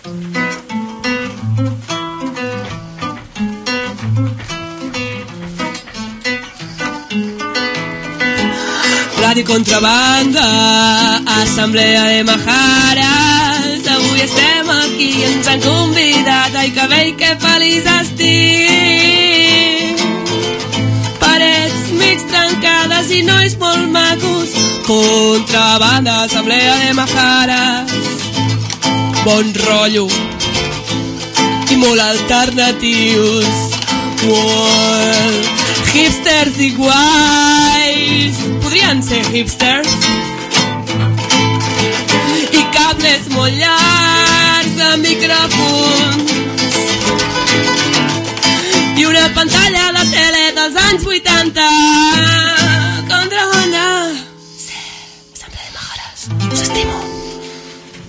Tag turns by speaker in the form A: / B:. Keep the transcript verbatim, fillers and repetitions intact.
A: Ràdio Contrabanda, assemblea de majares. Avui estem aquí, ens han convidat. Ai, que bé i que feliç estic. Parets mig trencades i nois molt macos. Contrabanda, assemblea de majares. Bon rotllo i molt alternatius. Wow. Hipsters i guais. Podrien ser hipsters. I cables molt llargs de micròfons. I una pantalla a la tele dels anys vuitanta.